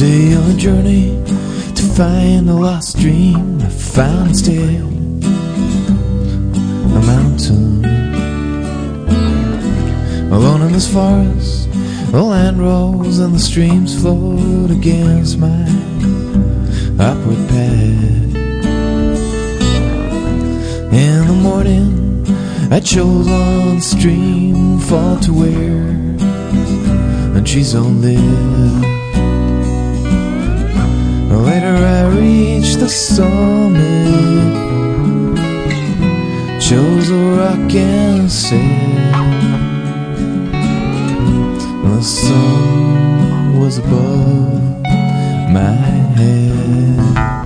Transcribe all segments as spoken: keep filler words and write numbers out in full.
day on a journey to find a lost dream. I found instead a mountain. Alone in this forest, the land rolls and the streams float against my upward path. In the morning, I chose one stream fall to where and trees don't live. Later I reached the summit, chose a rock and said the sun was above my head.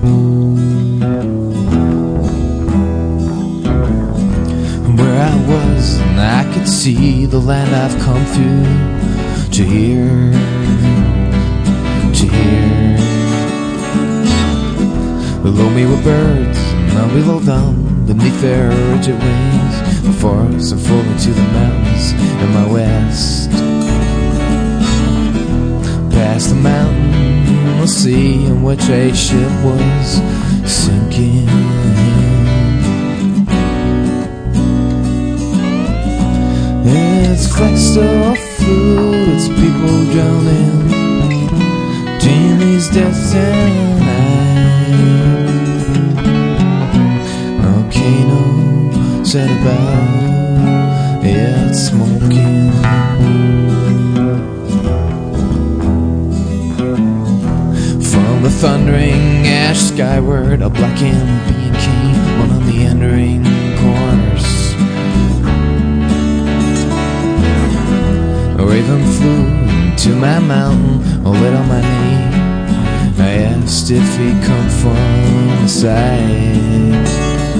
Where I was, and I could see the land I've come through to hear, to hear. Below me were birds, and below them, beneath their rigid wings, the forests unfolding to the mountains in my west. Past the mountain, the sea in which a ship was sinking. Its flags still flew, its people drowning, between these deaths and I. Volcano set about, it's smoking. From the thundering ash skyward, a blackened being came on a meandering course. A raven flew to my mountain, or lit on my knee. I asked if he'd come from the side.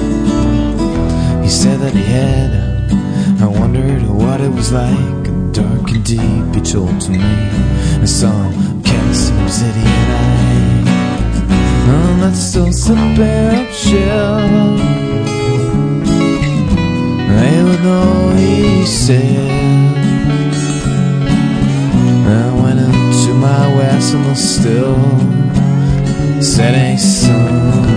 He said that he had. I wondered what it was like, dark and deep. He told to me a song, Kasim City and I. And that's still some bare shell. I would know, he said. I went into my west and was still setting sun.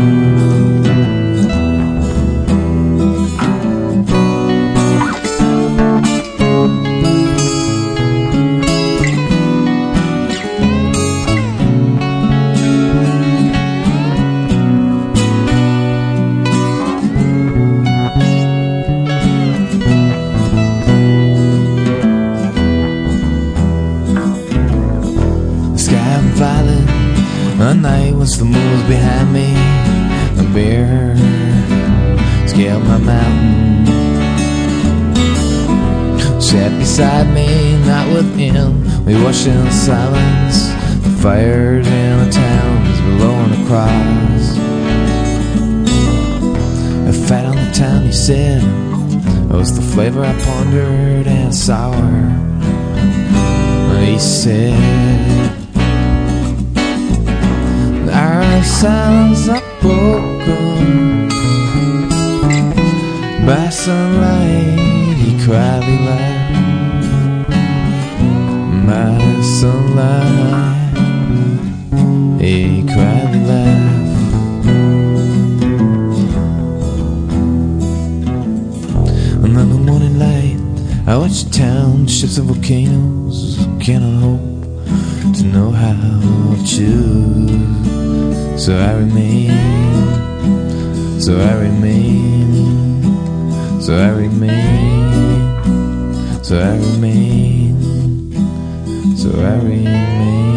The night was the moon was behind me. The bear scaled my mountain, sat beside me, not within. We watched in silence the fires in the towns below and across. A fat on the town, he said, it was the flavor I pondered and sour. He said, our silence are broken by sunlight. He quietly laughed. By sunlight, he quietly laughed. And then the morning light, I watched town, ships and volcanoes. Cannot hope to know how to choose. So I remain, so I remain, so I remain, so I remain, so I remain.